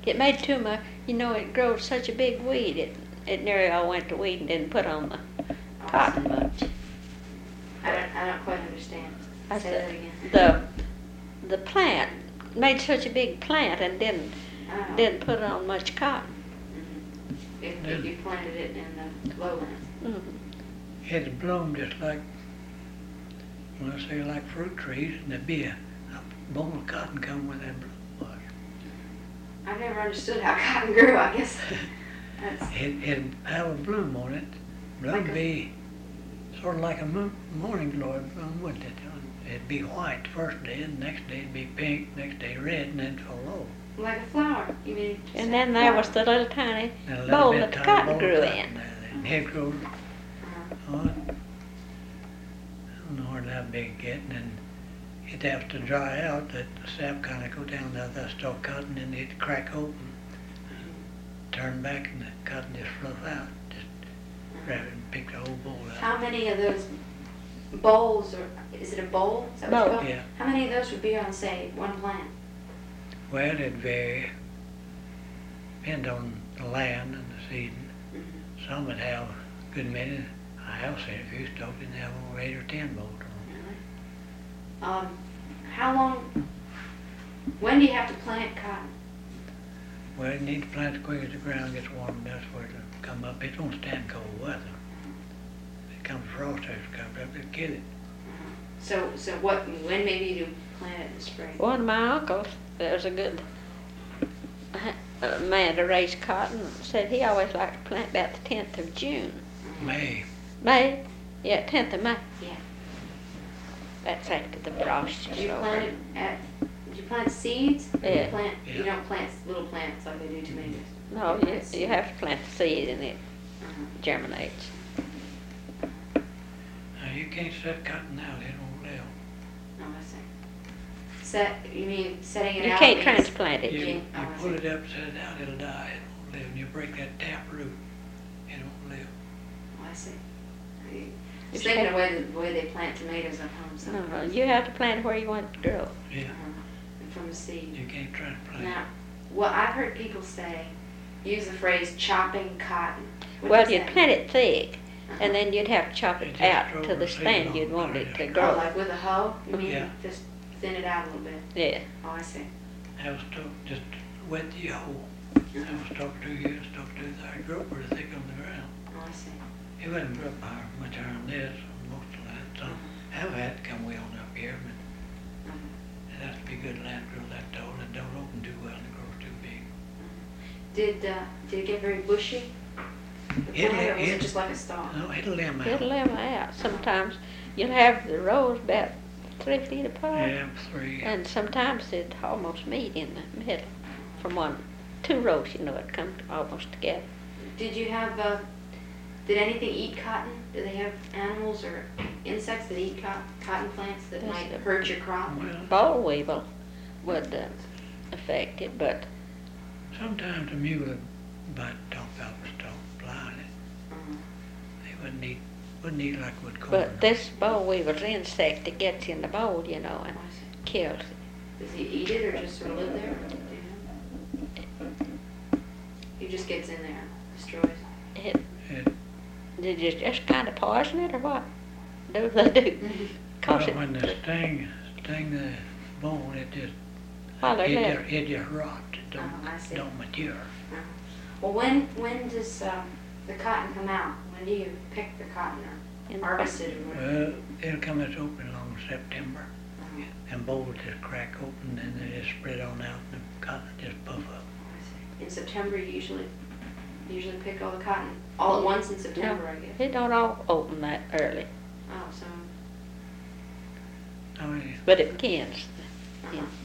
It made too much, it grows such a big weed, it nearly all went to weed and didn't put on the cotton much. I don't quite understand. I Say said, that again. the plant made such a big plant and didn't put on much cotton. If you planted it in the lowlands. Mm-hmm. It'd bloom just like, when I say like fruit trees, and there'd be a bowl of cotton come with that bloom. I've never understood how cotton grew, I guess. It'd have a bloom on it. Bloom be sort of like a morning glory bloom, wouldn't it? It'd be white the first day, and the next day it'd be pink, next day red, and then fall low. Like a flower, you mean? And then there was the little tiny bowl that the cotton grew in. And it grew, I don't know where that big getting, and it'd have to dry out, that the sap kind of go down to that stalk cotton, and it'd crack open, turn back, and the cotton just fluff out. Just grab it and pick the whole bowl out. How many of those bowls, or is it a bowl? Is that what you call it? Yeah. How many of those would be on, say, one plant? Well, it'd vary. Depend on the land and the season. Some would have a good many. I have seen a few stoked and they have over 8 or 10 bowls on them. How long, when do you have to plant cotton? Well, you need to plant as quick as the ground gets warm, that's where it'll come up. It won't stand cold weather. If it comes frost, it comes up, it'll kill it. So when maybe you do plant it in the spring? One of my uncles, there was a good man to raise cotton, said he always liked to plant about the 10th of June. May. May? Yeah, 10th of May. Yeah. That's after the frost Did is you over. did you plant seeds? Or Yeah. You don't plant little plants like they do tomatoes? No, you have to plant the seed and it germinates. Now, you can't set cotton out, it won't live. Oh, I see. You mean setting it You out? can't means- transplant it. You Oh, I pull see. it up, set it out, it'll die, it won't live. And you break that tap root, it won't live. Oh, I see. I was You thinking should- the way they plant tomatoes at home No, sometimes. you have to plant it where you want it to grow. Yeah, And from the seed. you can't transplant. Now, well, I've heard people use the phrase chopping cotton. What Well, does you'd that plant mean? it thick, and then you'd have to chop It it just out grows to the the seed stand you'd along want it to it. Oh, grow. like with a hoe? You mean Yeah. just thin it out a little bit? Yeah. Oh, I see. I was just wet the hole. I was talking to you, I grew up pretty thick on the ground. Oh, I see. It wasn't grow up much higher than this, most of the land. Some have had it come way on up here, but it has to be good land to grow that tall. It don't open too well and it grows too big. Did it get very bushy? The plant, or was it just like a stalk? No, it'll limb out. It'll lemon out. Sometimes you'll have the rows about 3 feet apart, Yeah, 3. and sometimes it'd almost meet in the middle. From 2 rows, it'd come almost together. Did you have, did anything eat cotton? Do they have animals or insects that eat cotton plants that Yes, might the- hurt your crop? Well, Boll weevil would affect it, but sometimes the mule would bite the top out of the stalk, fly on it. Mhm. They wouldn't eat like wood corn. but this boll weevil's insect that gets in the bowl, and Oh, I see. kills it. Does he eat it or just sort of live there? Do you know? He just gets in there, destroys it. Did you just kind of poison it or what? Do they do? Cause Well, when it, the sting the bone, it just while they're little. it just rots. It Oh, I see. don't mature. Well, when does the cotton come out? When do you pick the cotton In or the harvest it or whatever? Well, it'll come as open along September, and bowls just crack open, and they just spread on out, and the cotton just puff up. In September, you usually pick all the cotton all at once in September, I guess. It don't all open that early, Oh, so I mean, but it begins. uh-huh.